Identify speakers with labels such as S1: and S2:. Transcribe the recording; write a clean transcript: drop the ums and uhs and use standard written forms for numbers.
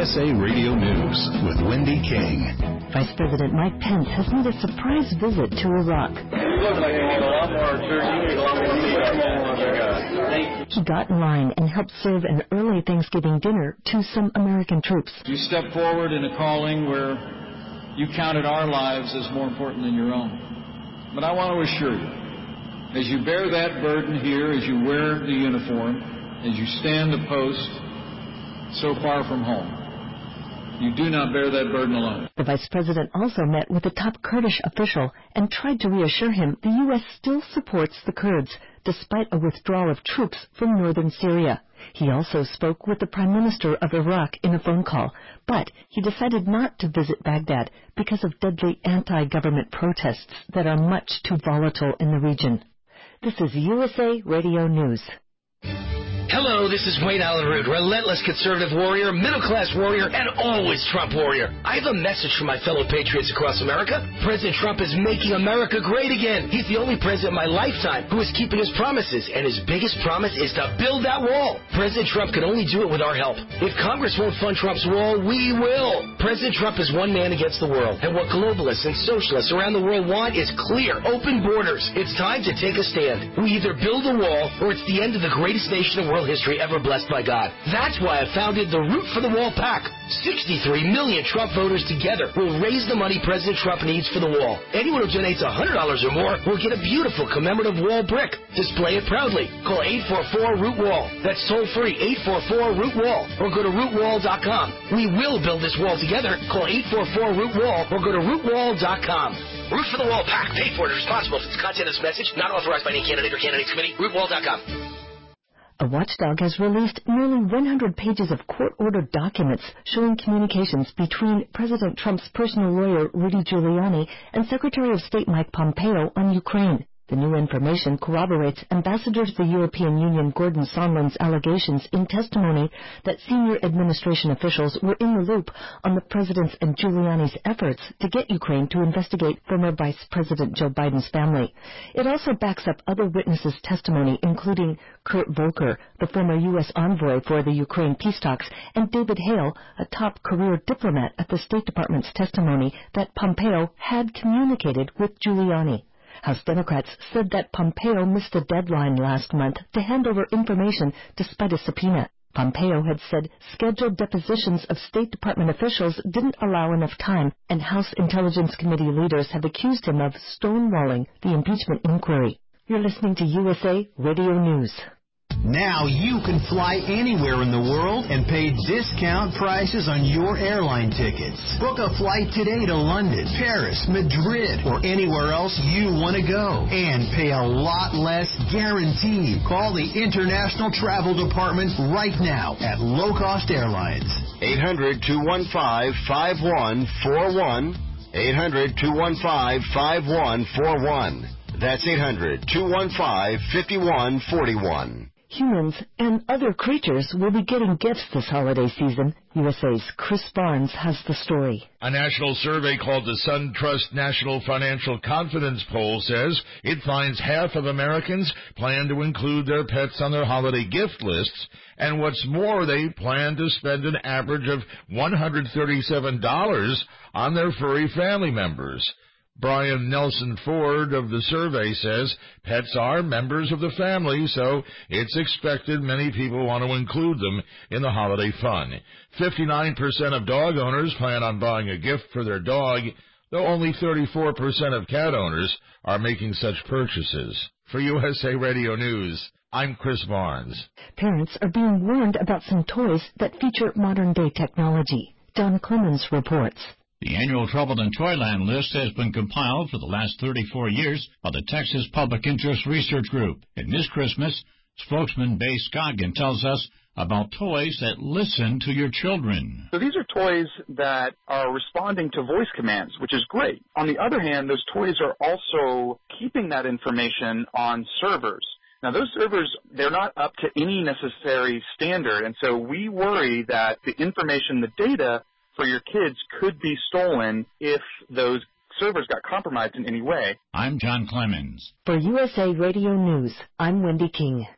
S1: USA Radio News with Wendy King.
S2: Vice President Mike Pence has made a surprise visit to Iraq. He got in line and helped serve an early Thanksgiving dinner to some American troops.
S3: You stepped forward in a calling where you counted our lives as more important than your own. But I want to assure you, as you bear that burden here, as you wear the uniform, as you stand a post so far from home, you do not bear that burden alone.
S2: The Vice President also met with a top Kurdish official and tried to reassure him the U.S. still supports the Kurds, despite a withdrawal of troops from northern Syria. He also spoke with the Prime Minister of Iraq in a phone call, but he decided not to visit Baghdad because of deadly anti-government protests that are much too volatile in the region. This is USA Radio News.
S4: Hello, this is Wayne Allen Root, relentless conservative warrior, middle-class warrior, and always Trump warrior. I have a message for my fellow patriots across America. President Trump is making America great again. He's the only president in my lifetime who is keeping his promises, and his biggest promise is to build that wall. President Trump can only do it with our help. If Congress won't fund Trump's wall, we will. President Trump is one man against the world, and what globalists and socialists around the world want is clear, open borders. It's time to take a stand. We either build a wall, or it's the end of the greatest nation in world history ever blessed by God. That's why I founded the Root for the Wall PAC. 63 million Trump voters together will raise the money President Trump needs for the wall. Anyone who donates $100 or more will get a beautiful commemorative wall brick. Display it proudly. Call 844-ROOT-WALL. That's toll-free, 844-ROOT-WALL, or go to rootwall.com. We will build this wall together. Call 844-ROOT-WALL or go to rootwall.com. Root for the Wall PAC. Paid for and responsible for the content of this message. Not authorized by any candidate or candidates committee. Rootwall.com.
S2: A watchdog has released nearly 100 pages of court-ordered documents showing communications between President Trump's personal lawyer, Rudy Giuliani, and Secretary of State Mike Pompeo on Ukraine. The new information corroborates Ambassador to the European Union Gordon Sondland's allegations in testimony that senior administration officials were in the loop on the President's and Giuliani's efforts to get Ukraine to investigate former Vice President Joe Biden's family. It also backs up other witnesses' testimony, including Kurt Volker, the former U.S. envoy for the Ukraine peace talks, and David Hale, a top career diplomat at the State Department's testimony that Pompeo had communicated with Giuliani. House Democrats said that Pompeo missed a deadline last month to hand over information despite a subpoena. Pompeo had said scheduled depositions of State Department officials didn't allow enough time, and House Intelligence Committee leaders have accused him of stonewalling the impeachment inquiry. You're listening to USA Radio News.
S5: Now you can fly anywhere in the world and pay discount prices on your airline tickets. Book a flight today to London, Paris, Madrid, or anywhere else you want to go. And pay a lot less guaranteed. Call the International Travel Department right now at Low Cost Airlines.
S6: 800-215-5141. 800-215-5141. That's 800-215-5141.
S2: Humans and other creatures will be getting gifts this holiday season. USA's Chris Barnes has the story.
S7: A national survey called the SunTrust National Financial Confidence Poll says it finds half of Americans plan to include their pets on their holiday gift lists, and what's more, they plan to spend an average of $137 on their furry family members. Brian Nelson Ford of the survey says pets are members of the family, so it's expected many people want to include them in the holiday fun. 59% of dog owners plan on buying a gift for their dog, though only 34% of cat owners are making such purchases. For USA Radio News, I'm Chris Barnes.
S2: Parents are being warned about some toys that feature modern-day technology. Don Clemens reports.
S8: The annual Trouble in Toyland list has been compiled for the last 34 years by the Texas Public Interest Research Group. And this Christmas, spokesman Bay Scoggin tells us about toys that listen to your children.
S9: So these are toys that are responding to voice commands, which is great. On the other hand, those toys are also keeping that information on servers. Now, those servers, they're not up to any necessary standard, and so we worry that the information, the data for your kids could be stolen if those servers got compromised in any way.
S8: I'm John Clemens.
S2: For USA Radio News, I'm Wendy King.